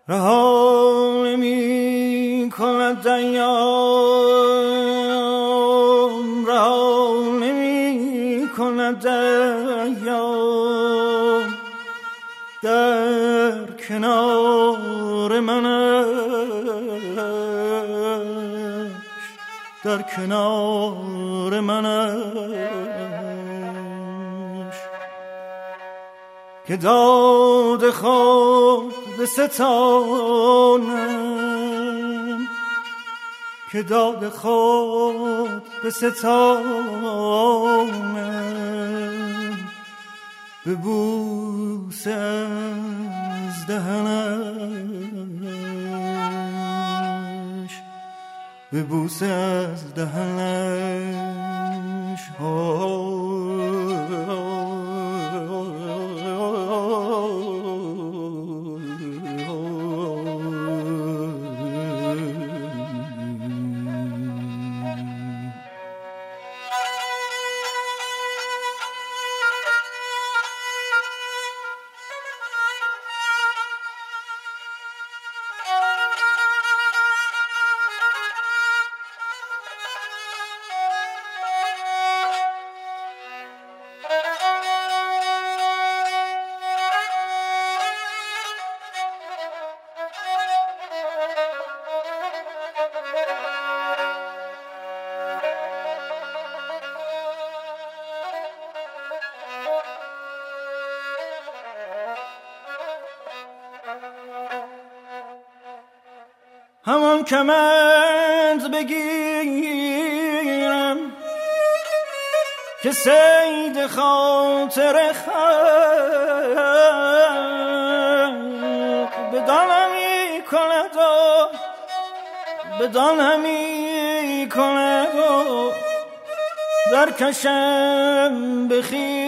رها نمی کند ایام، رها نمی کند ایام، در کنار منش، در کنار منش، که داد خود به ستانم، که داد خود به ستانم، به بوس از دهنش، به بوس از دهنش. همان کمند بگیرم که صید خاطر خلق بدان همی کند و بدان همی کند و در کشم به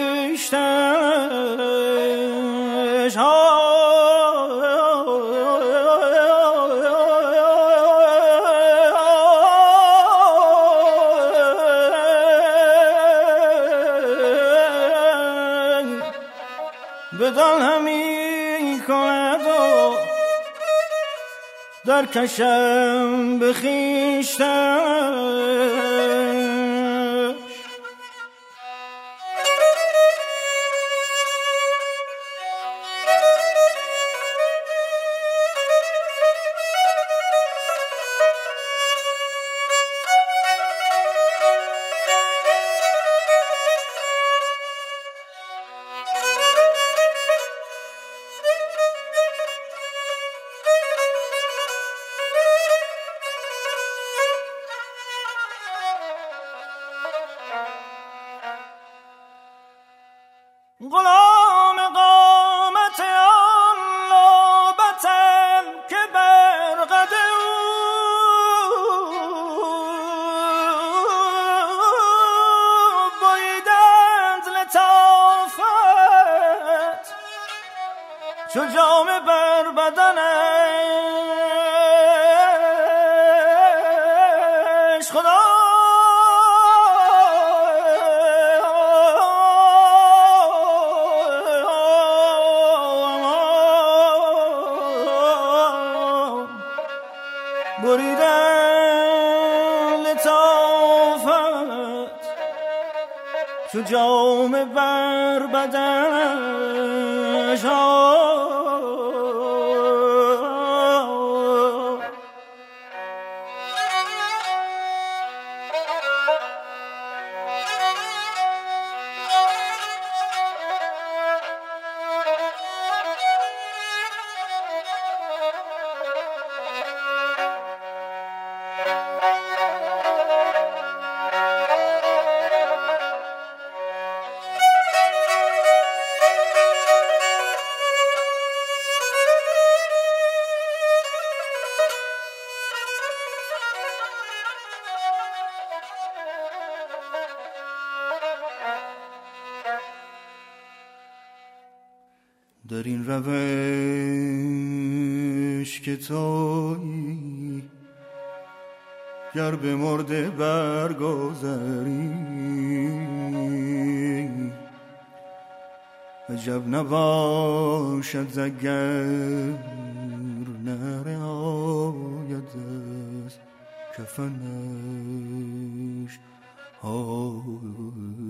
خویشتنش. بدان همی کند و در کشم به خویشتنش. غلام قامت آن نوبتم که بر قد او بریدند لطافت، چو جامه بر بدنش. خدا بریدن لطافت، چو جامه بر بدنش. در این روش که تویی گر به مرده برگذری، عجب نباشد اگر کفنش